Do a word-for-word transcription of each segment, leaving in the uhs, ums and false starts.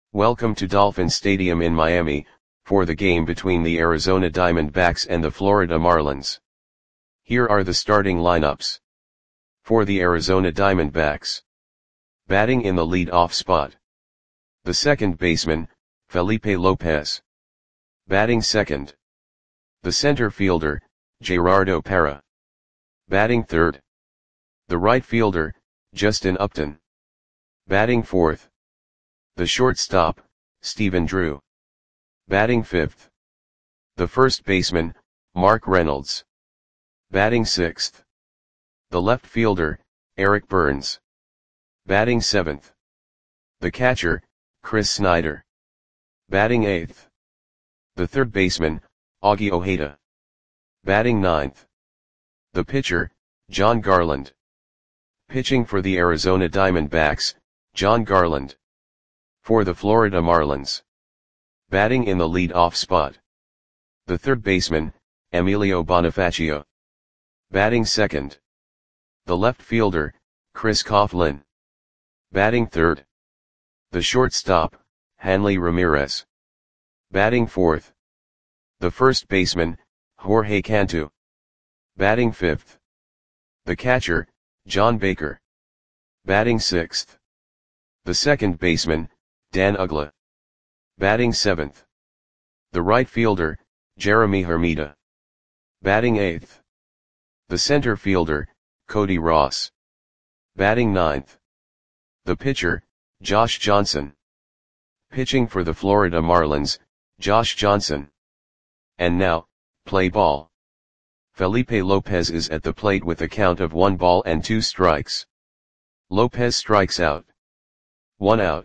Welcome to Dolphin Stadium in Miami, for the game between the Arizona Diamondbacks and the Florida Marlins. Here are the starting lineups. For the Arizona Diamondbacks. Batting in the lead-off spot. The second baseman, Felipe Lopez. Batting second. The center fielder, Gerardo Parra. Batting third. The right fielder, Justin Upton. Batting fourth. The shortstop, Stephen Drew. Batting fifth. The first baseman, Mark Reynolds. Batting sixth. The left fielder, Eric Burns. Batting seventh. The catcher, Chris Snyder. Batting eighth. The third baseman, Augie Ojeda. Batting ninth. The pitcher, Jon Garland. Pitching for the Arizona Diamondbacks, Jon Garland. For the Florida Marlins. Batting in the lead-off spot. The third baseman, Emilio Bonifacio. Batting second. The left fielder, Chris Coughlin. Batting third. The shortstop, Hanley Ramirez. Batting fourth. The first baseman, Jorge Cantu. Batting fifth. The catcher, John Baker. Batting sixth. The second baseman, Dan Uggla. Batting seventh. The right fielder, Jeremy Hermida. Batting eighth. The center fielder, Cody Ross. Batting ninth. The pitcher, Josh Johnson. Pitching for the Florida Marlins, Josh Johnson. And now, play ball. Felipe Lopez is at the plate with a count of one ball and two strikes. Lopez strikes out. One out.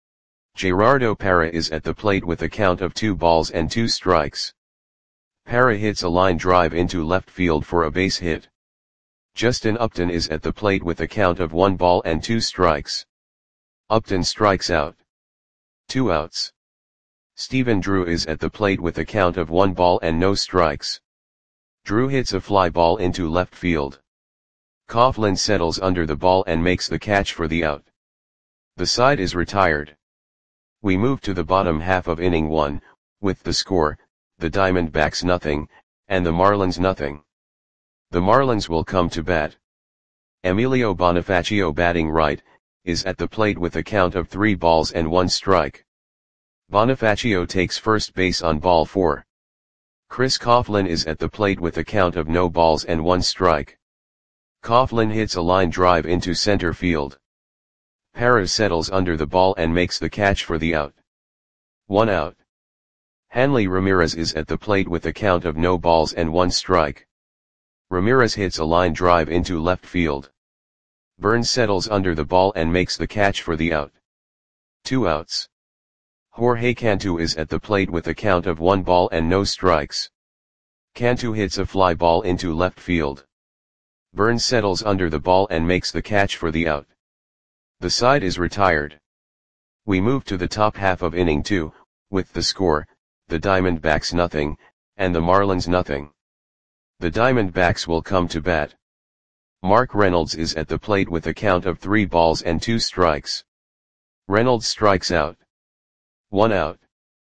Gerardo Parra is at the plate with a count of two balls and two strikes. Parra hits a line drive into left field for a base hit. Justin Upton is at the plate with a count of one ball and two strikes. Upton strikes out. Two outs. Stephen Drew is at the plate with a count of one ball and no strikes. Drew hits a fly ball into left field. Coughlin settles under the ball and makes the catch for the out. The side is retired. We move to the bottom half of inning one, with the score, the Diamondbacks nothing, and the Marlins nothing. The Marlins will come to bat. Emilio Bonifacio, batting right, is at the plate with a count of three balls and one strike. Bonifacio takes first base on ball four. Chris Coughlin is at the plate with a count of no balls and one strike. Coughlin hits a line drive into center field. Parra settles under the ball and makes the catch for the out. One out. Hanley Ramirez is at the plate with a count of no balls and one strike. Ramirez hits a line drive into left field. Burns settles under the ball and makes the catch for the out. Two outs. Jorge Cantu is at the plate with a count of one ball and no strikes. Cantu hits a fly ball into left field. Burns settles under the ball and makes the catch for the out. The side is retired. We move to the top half of inning two, with the score, the Diamondbacks nothing, and the Marlins nothing. The Diamondbacks will come to bat. Mark Reynolds is at the plate with a count of three balls and two strikes. Reynolds strikes out. One out.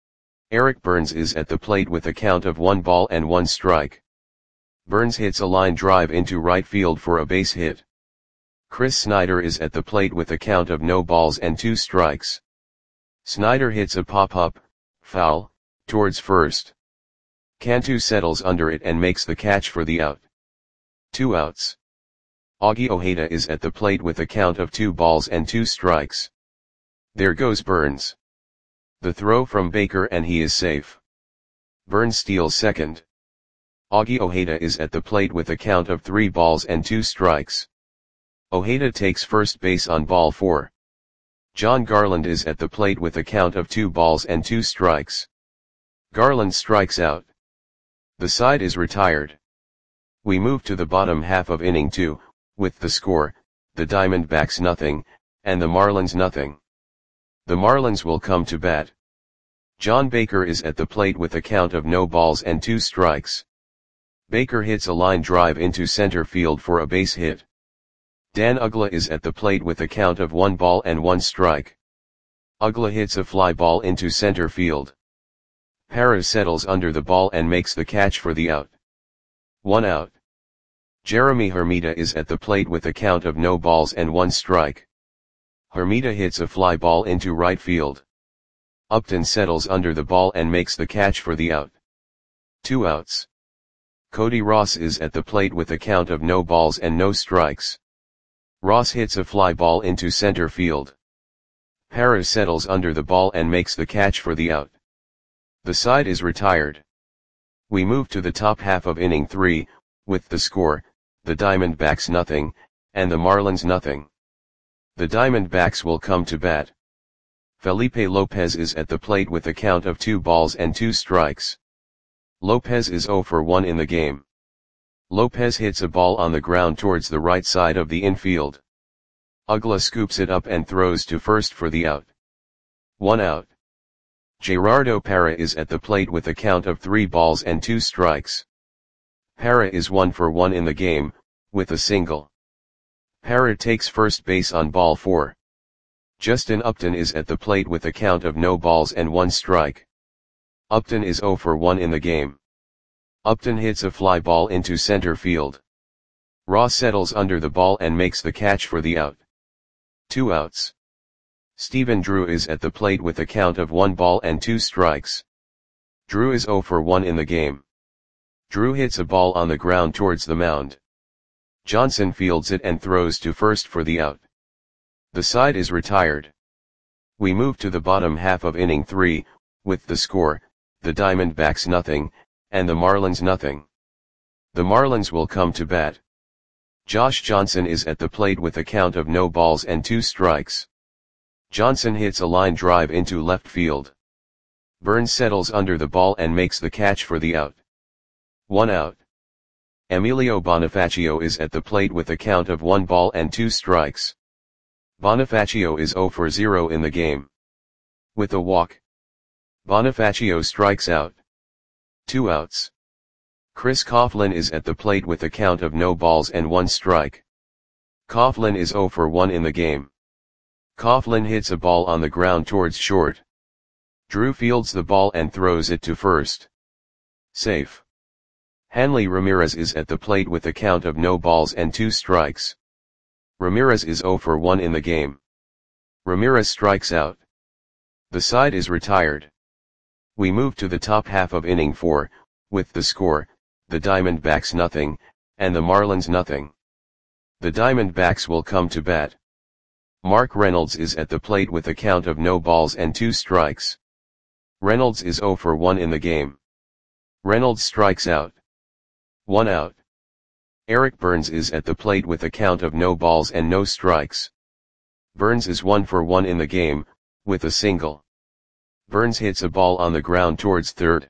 Eric Burns is at the plate with a count of one ball and one strike. Burns hits a line drive into right field for a base hit. Chris Snyder is at the plate with a count of no balls and two strikes. Snyder hits a pop-up, foul, towards first. Cantu settles under it and makes the catch for the out. Two outs. Augie Ojeda is at the plate with a count of two balls and two strikes. There goes Burns. The throw from Baker and he is safe. Burns steals second. Augie Ojeda is at the plate with a count of three balls and two strikes. Ojeda takes first base on ball four. Jon Garland is at the plate with a count of two balls and two strikes. Garland strikes out. The side is retired. We move to the bottom half of inning two, with the score, the Diamondbacks nothing, and the Marlins nothing. The Marlins will come to bat. John Baker is at the plate with a count of no balls and two strikes. Baker hits a line drive into center field for a base hit. Dan Uggla is at the plate with a count of one ball and one strike. Ugla hits a fly ball into center field. Para settles under the ball and makes the catch for the out. One out. Jeremy Hermida is at the plate with a count of no balls and one strike. Hermida hits a fly ball into right field. Upton settles under the ball and makes the catch for the out. Two outs. Cody Ross is at the plate with a count of no balls and no strikes. Ross hits a fly ball into center field. Para settles under the ball and makes the catch for the out. The side is retired. We move to the top half of inning three, with the score, the Diamondbacks nothing, and the Marlins nothing. The Diamondbacks will come to bat. Felipe Lopez is at the plate with a count of two balls and two strikes. Lopez is oh for one in the game. Lopez hits a ball on the ground towards the right side of the infield. Ugla scoops it up and throws to first for the out. One out. Gerardo Parra is at the plate with a count of three balls and two strikes. Parra is one for one in the game, with a single. Parra takes first base on ball four. Justin Upton is at the plate with a count of no balls and one strike. Upton is oh for one in the game. Upton hits a fly ball into center field. Ross settles under the ball and makes the catch for the out. Two outs. Stephen Drew is at the plate with a count of one ball and two strikes. Drew is oh for one in the game. Drew hits a ball on the ground towards the mound. Johnson fields it and throws to first for the out. The side is retired. We move to the bottom half of inning three, with the score, the Diamondbacks nothing, and the Marlins nothing. The Marlins will come to bat. Josh Johnson is at the plate with a count of no balls and two strikes. Johnson hits a line drive into left field. Burns settles under the ball and makes the catch for the out. One out. Emilio Bonifacio is at the plate with a count of one ball and two strikes. Bonifacio is oh for zero in the game. With a walk, Bonifacio strikes out. Two outs. Chris Coughlin is at the plate with a count of no balls and one strike. Coughlin is oh for one in the game. Coughlin hits a ball on the ground towards short. Drew fields the ball and throws it to first. Safe. Hanley Ramirez is at the plate with a count of no balls and two strikes. Ramirez is oh for one in the game. Ramirez strikes out. The side is retired. We move to the top half of inning four, with the score, the Diamondbacks nothing, and the Marlins nothing. The Diamondbacks will come to bat. Mark Reynolds is at the plate with a count of no balls and two strikes. Reynolds is oh for one in the game. Reynolds strikes out. One out. Eric Burns is at the plate with a count of no balls and no strikes. Burns is one for one in the game, with a single. Burns hits a ball on the ground towards third.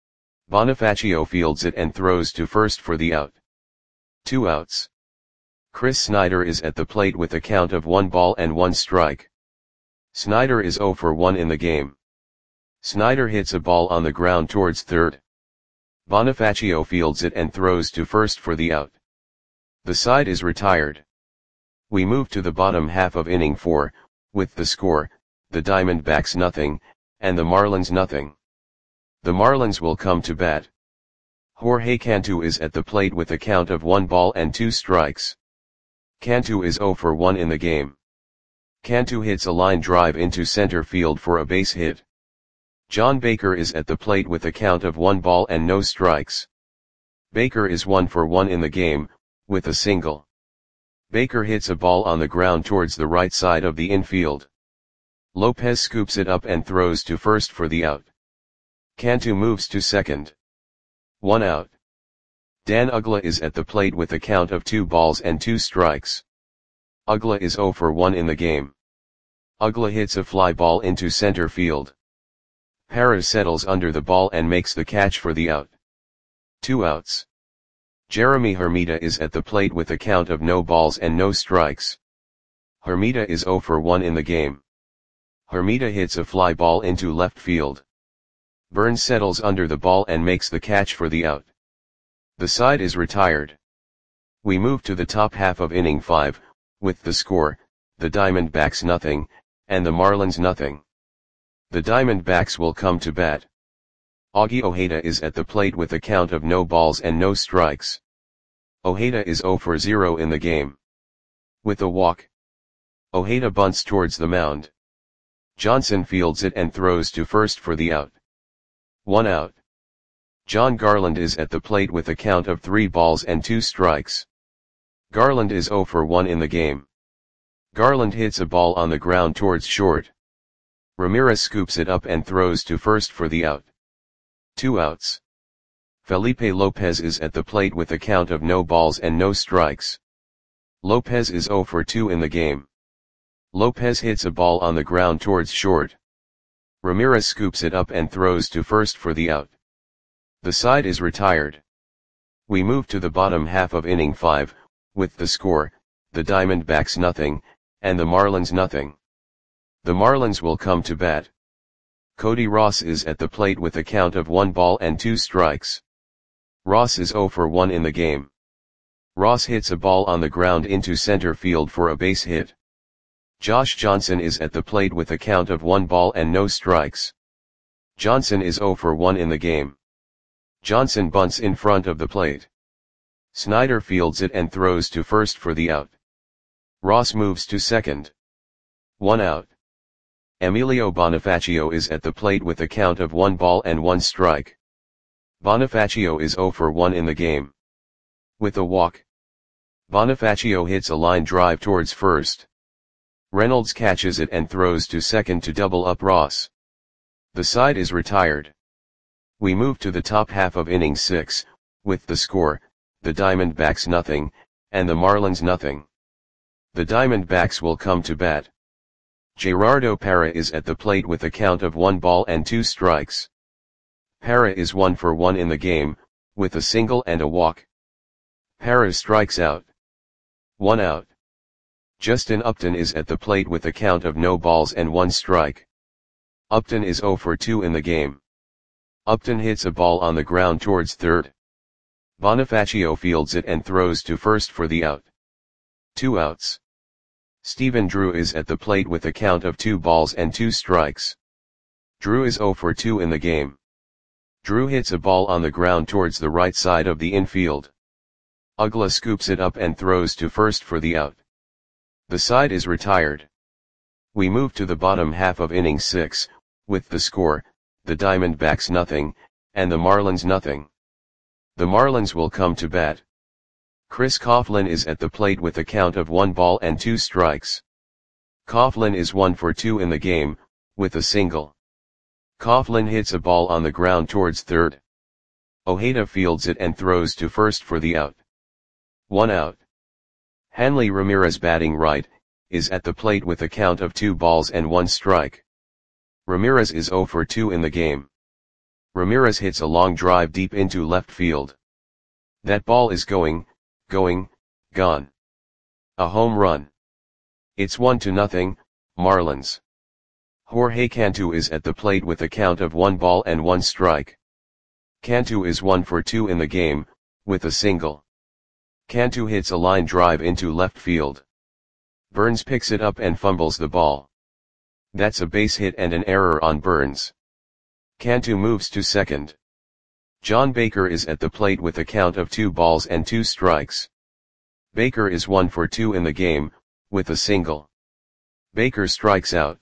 Bonifacio fields it and throws to first for the out. Two outs. Chris Snyder is at the plate with a count of one ball and one strike. Snyder is oh for one in the game. Snyder hits a ball on the ground towards third. Bonifacio fields it and throws to first for the out. The side is retired. We move to the bottom half of inning four, with the score, the Diamondbacks nothing, and the Marlins nothing. The Marlins will come to bat. Jorge Cantu is at the plate with a count of one ball and two strikes. Cantu is oh for one in the game. Cantu hits a line drive into center field for a base hit. John Baker is at the plate with a count of one ball and no strikes. Baker is one for one in the game, with a single. Baker hits a ball on the ground towards the right side of the infield. Lopez scoops it up and throws to first for the out. Cantu moves to second. One out. Dan Ugla is at the plate with a count of two balls and two strikes. Ugla is oh for one in the game. Ugla hits a fly ball into center field. Parra settles under the ball and makes the catch for the out. Two outs. Jeremy Hermida is at the plate with a count of no balls and no strikes. Hermida is oh for one in the game. Hermida hits a fly ball into left field. Burns settles under the ball and makes the catch for the out. The side is retired. We move to the top half of inning five, with the score, the Diamondbacks nothing, and the Marlins nothing. The Diamondbacks will come to bat. Augie Ojeda is at the plate with a count of no balls and no strikes. Ojeda is zero for zero in the game. With a walk, Ojeda bunts towards the mound. Johnson fields it and throws to first for the out. One out. John Garland is at the plate with a count of three balls and two strikes. Garland is zero for one in the game. Garland hits a ball on the ground towards short. Ramirez scoops it up and throws to first for the out. Two outs. Felipe Lopez is at the plate with a count of no balls and no strikes. Lopez is zero for two in the game. Lopez hits a ball on the ground towards short. Ramirez scoops it up and throws to first for the out. The side is retired. We move to the bottom half of inning five, with the score, the Diamondbacks nothing, and the Marlins nothing. The Marlins will come to bat. Cody Ross is at the plate with a count of one ball and two strikes. Ross is zero for one in the game. Ross hits a ball on the ground into center field for a base hit. Josh Johnson is at the plate with a count of one ball and no strikes. Johnson is zero for one in the game. Johnson bunts in front of the plate. Snyder fields it and throws to first for the out. Ross moves to second. One out. Emilio Bonifacio is at the plate with a count of one ball and one strike. Bonifacio is zero for one in the game. With a walk, Bonifacio hits a line drive towards first. Reynolds catches it and throws to second to double up Ross. The side is retired. We move to the top half of inning six, with the score, the Diamondbacks nothing, and the Marlins nothing. The Diamondbacks will come to bat. Gerardo Parra is at the plate with a count of one ball and two strikes. Parra is one for one in the game, with a single and a walk. Parra strikes out. One out. Justin Upton is at the plate with a count of no balls and one strike. Upton is zero for two in the game. Upton hits a ball on the ground towards third. Bonifacio fields it and throws to first for the out. Two outs. Stephen Drew is at the plate with a count of two balls and two strikes. Drew is zero for two in the game. Drew hits a ball on the ground towards the right side of the infield. Uggla scoops it up and throws to first for the out. The side is retired. We move to the bottom half of inning six, with the score, the Diamondbacks nothing, and the Marlins nothing. The Marlins will come to bat. Chris Coughlin is at the plate with a count of one ball and two strikes. Coughlin is one for two in the game, with a single. Coughlin hits a ball on the ground towards third. Ojeda fields it and throws to first for the out. One out. Hanley Ramirez, batting right, is at the plate with a count of two balls and one strike. Ramirez is zero for two in the game. Ramirez hits a long drive deep into left field. That ball is going, going, gone. A home run. It's one to nothing, Marlins. Jorge Cantu is at the plate with a count of one ball and one strike. Cantu is one for two in the game, with a single. Cantu hits a line drive into left field. Burns picks it up and fumbles the ball. That's a base hit and an error on Burns. Cantu moves to second. John Baker is at the plate with a count of two balls and two strikes. Baker is one for two in the game, with a single. Baker strikes out.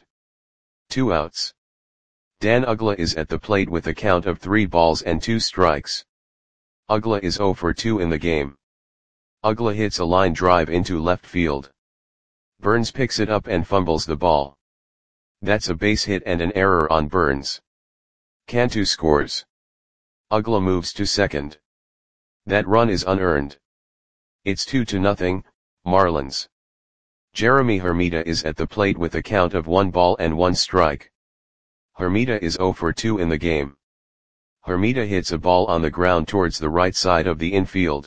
Two outs. Dan Uggla is at the plate with a count of three balls and two strikes. Uggla is zero for two in the game. Uggla hits a line drive into left field. Burns picks it up and fumbles the ball. That's a base hit and an error on Burns. Cantu scores. Uggla moves to second. That run is unearned. It's two to nothing, Marlins. Jeremy Hermida is at the plate with a count of one ball and one strike. Hermida is zero for two in the game. Hermida hits a ball on the ground towards the right side of the infield.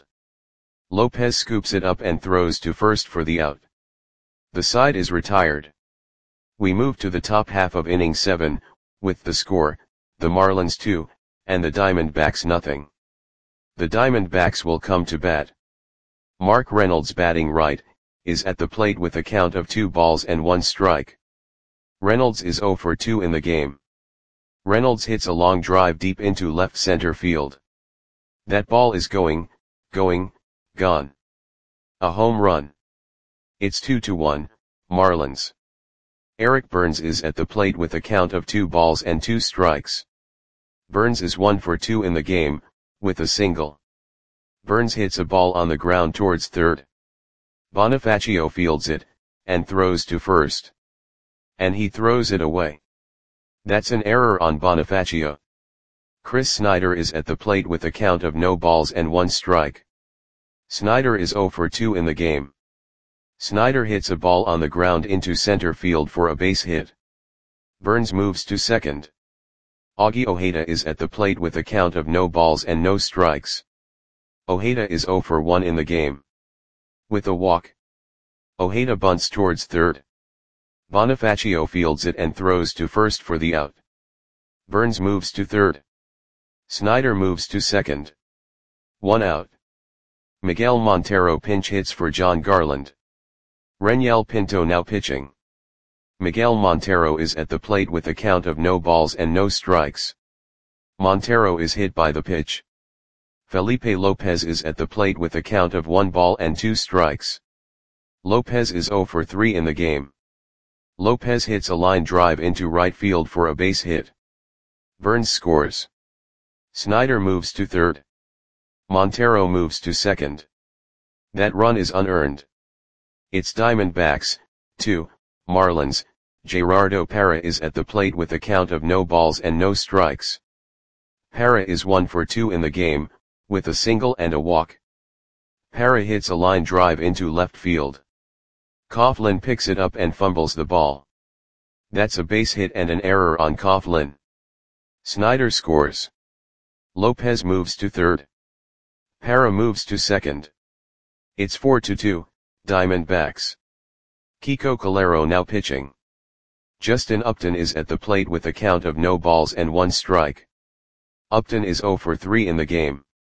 Lopez scoops it up and throws to first for the out. The side is retired. We move to the top half of inning seven, with the score, the Marlins two, and the Diamondbacks nothing. The Diamondbacks will come to bat. Mark Reynolds, batting right, is at the plate with a count of two balls and one strike. Reynolds is zero for two in the game. Reynolds hits a long drive deep into left center field. That ball is going, going, gone. A home run. It's two to one, Marlins. Eric Burns is at the plate with a count of two balls and two strikes. Burns is one for two in the game, with a single. Burns hits a ball on the ground towards third. Bonifacio fields it, and throws to first. And he throws it away. That's an error on Bonifacio. Chris Snyder is at the plate with a count of no balls and one strike. Snyder is zero for two in the game. Snyder hits a ball on the ground into center field for a base hit. Burns moves to second. Augie Ojeda is at the plate with a count of no balls and no strikes. Ojeda is zero for one in the game. With a walk, Ojeda bunts towards third. Bonifacio fields it and throws to first for the out. Burns moves to third. Snyder moves to second. One out. Miguel Montero pinch hits for John Garland. Reniel Pinto now pitching. Miguel Montero is at the plate with a count of no balls and no strikes. Montero is hit by the pitch. Felipe Lopez is at the plate with a count of one ball and two strikes. Lopez is zero for three in the game. Lopez hits a line drive into right field for a base hit. Burns scores. Snyder moves to third. Montero moves to second. That run is unearned. It's Diamondbacks, two, Marlins. Gerardo Parra is at the plate with a count of no balls and no strikes. Parra is one for two in the game, with a single and a walk. Parra hits a line drive into left field. Coughlin picks it up and fumbles the ball. That's a base hit and an error on Coughlin. Snyder scores. Lopez moves to third. Parra moves to second. It's four to two, Diamondbacks. Kiko Calero now pitching. Justin Upton is at the plate with a count of no balls and one strike. Upton is zero for three in the game.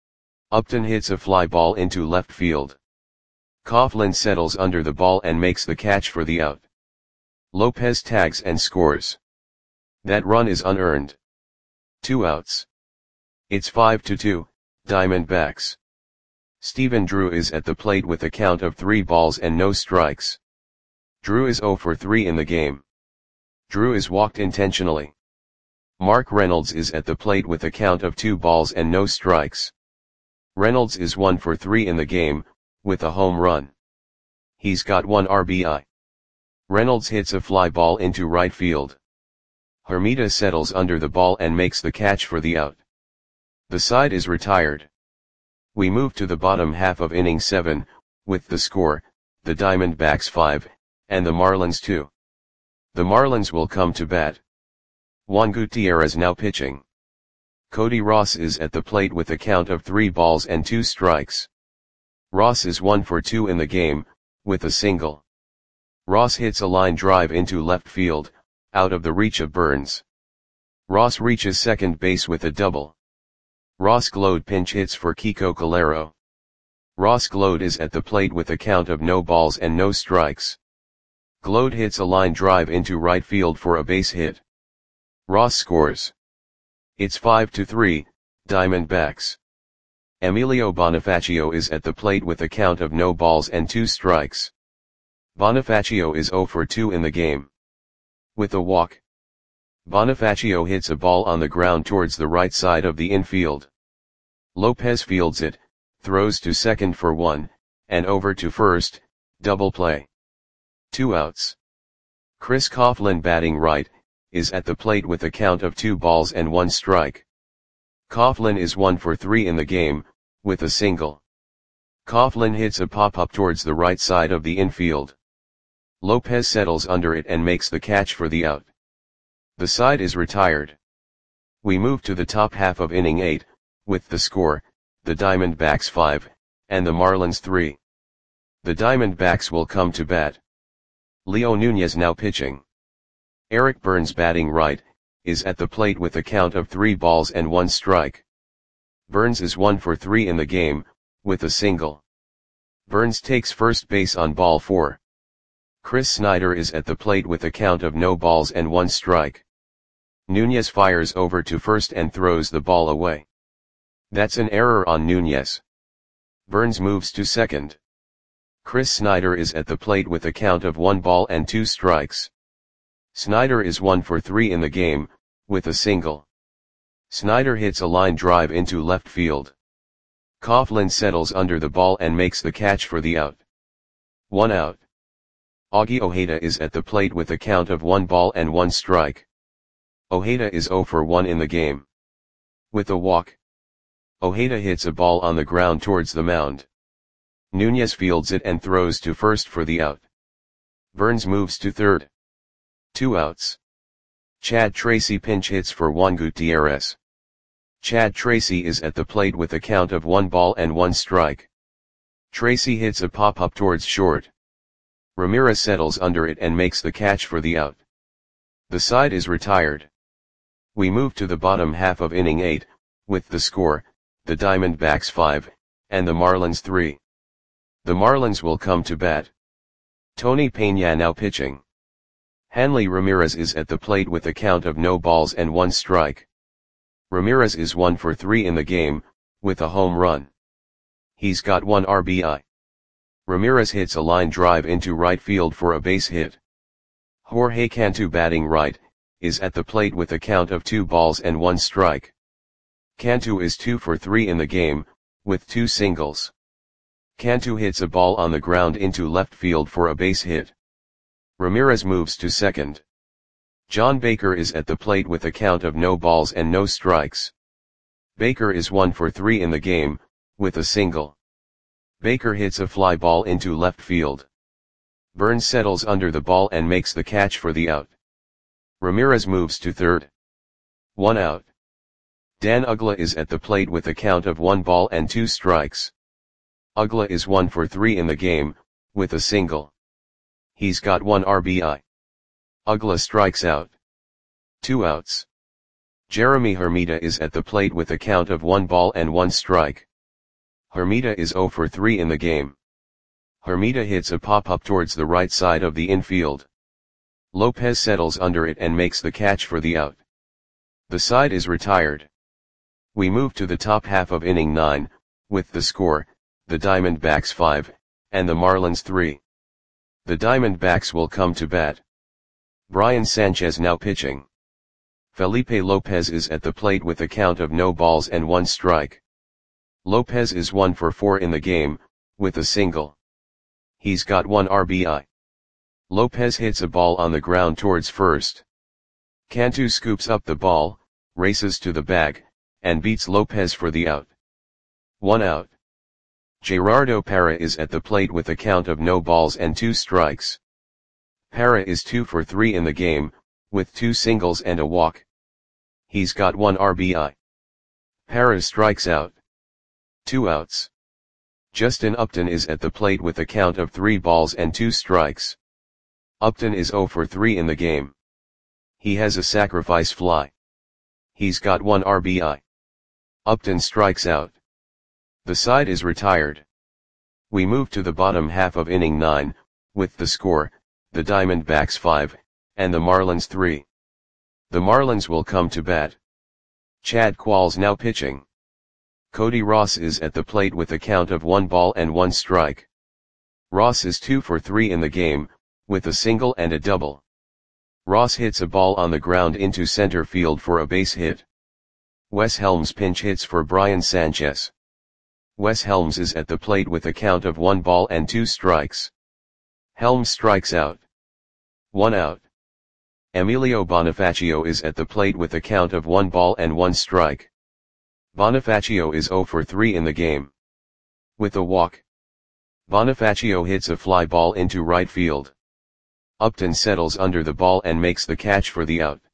Upton hits a fly ball into left field. Coughlin settles under the ball and makes the catch for the out. Lopez tags and scores. That run is unearned. Two outs. It's five to two, Diamondbacks. Stephen Drew is at the plate with a count of three balls and no strikes. Drew is zero for three in the game. Drew is walked intentionally. Mark Reynolds is at the plate with a count of two balls and no strikes. Reynolds is one for three in the game, with a home run. He's got one R B I. Reynolds hits a fly ball into right field. Hermida settles under the ball and makes the catch for the out. The side is retired. We move to the bottom half of inning seven, with the score, the Diamondbacks five, and the Marlins two. The Marlins will come to bat. Juan Gutierrez now pitching. Cody Ross is at the plate with a count of three balls and two strikes. Ross is one for two in the game, with a single. Ross hits a line drive into left field, out of the reach of Burns. Ross reaches second base with a double. Ross Glode pinch hits for Kiko Calero. Ross Glode is at the plate with a count of no balls and no strikes. Glode hits a line drive into right field for a base hit. Ross scores. It's five to three, Diamondbacks. Emilio Bonifacio is at the plate with a count of no balls and two strikes. Bonifacio is zero for two in the game. With a walk, Bonifacio hits a ball on the ground towards the right side of the infield. Lopez fields it, throws to second for one, and over to first, double play. Two outs. Chris Coughlin batting right, is at the plate with a count of two balls and one strike. Coughlin is one for three in the game, with a single. Coughlin hits a pop-up towards the right side of the infield. Lopez settles under it and makes the catch for the out. The side is retired. We move to the top half of inning eight, with the score, the Diamondbacks five, and the Marlins three. The Diamondbacks will come to bat. Leo Nunez now pitching. Eric Burns batting right, is at the plate with a count of three balls and one strike. Burns is one for three in the game, with a single. Burns takes first base on ball four. Chris Snyder is at the plate with a count of no balls and one strike. Nunez fires over to first and throws the ball away. That's an error on Nunez. Burns moves to second. Chris Snyder is at the plate with a count of one ball and two strikes. Snyder is one for three in the game, with a single. Snyder hits a line drive into left field. Coughlin settles under the ball and makes the catch for the out. One out. Augie Ojeda is at the plate with a count of one ball and one strike. Ojeda is zero for one in the game. With a walk, Ojeda hits a ball on the ground towards the mound. Nunez fields it and throws to first for the out. Burns moves to third. Two outs. Chad Tracy pinch hits for Juan Gutierrez. Chad Tracy is at the plate with a count of one ball and one strike. Tracy hits a pop-up towards short. Ramirez settles under it and makes the catch for the out. The side is retired. We move to the bottom half of inning eight, with the score, the Diamondbacks five, and the Marlins three. The Marlins will come to bat. Tony Peña now pitching. Hanley Ramirez is at the plate with a count of no balls and one strike. Ramirez is one for three in the game, with a home run. He's got one R B I. Ramirez hits a line drive into right field for a base hit. Jorge Cantu batting right, is at the plate with a count of two balls and one strike. Cantu is two for three in the game, with two singles. Cantu hits a ball on the ground into left field for a base hit. Ramirez moves to second. John Baker is at the plate with a count of no balls and no strikes. Baker is one for three in the game, with a single. Baker hits a fly ball into left field. Burns settles under the ball and makes the catch for the out. Ramirez moves to third. One out. Dan Uggla is at the plate with a count of one ball and two strikes. Uggla is one for three in the game, with a single. He's got one R B I. Uggla strikes out. Two outs. Jeremy Hermida is at the plate with a count of one ball and one strike. Hermida is zero for three in the game. Hermida hits a pop-up towards the right side of the infield. Lopez settles under it and makes the catch for the out. The side is retired. We move to the top half of inning nine, with the score, the Diamondbacks five, and the Marlins three. The Diamondbacks will come to bat. Brian Sanchez now pitching. Felipe Lopez is at the plate with a count of no balls and one strike. Lopez is one for four in the game, with a single. He's got one R B I. Lopez hits a ball on the ground towards first. Cantu scoops up the ball, races to the bag, and beats Lopez for the out. One out. Gerardo Parra is at the plate with a count of no balls and two strikes. Parra is two for three in the game, with two singles and a walk. He's got one R B I. Parra strikes out. Two outs. Justin Upton is at the plate with a count of three balls and two strikes. Upton is zero for three in the game. He has a sacrifice fly. He's got one R B I. Upton strikes out. The side is retired. We move to the bottom half of inning nine, with the score, the Diamondbacks five, and the Marlins three. The Marlins will come to bat. Chad Qualls now pitching. Cody Ross is at the plate with a count of one ball and one strike. Ross is two for three in the game, with a single and a double. Ross hits a ball on the ground into center field for a base hit. Wes Helms pinch hits for Brian Sanchez. Wes Helms is at the plate with a count of one ball and two strikes. Helms strikes out. One out. Emilio Bonifacio is at the plate with a count of one ball and one strike. Bonifacio is zero for three in the game. With a walk, Bonifacio hits a fly ball into right field. Upton settles under the ball and makes the catch for the out.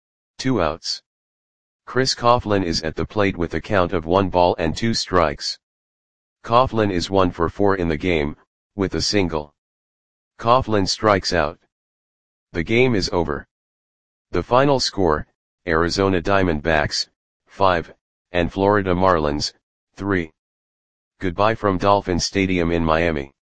Two outs. Chris Coughlin is at the plate with a count of one ball and two strikes. Coughlin is one for four in the game, with a single. Coughlin strikes out. The game is over. The final score, Arizona Diamondbacks, five, and Florida Marlins, three. Goodbye from Dolphin Stadium in Miami.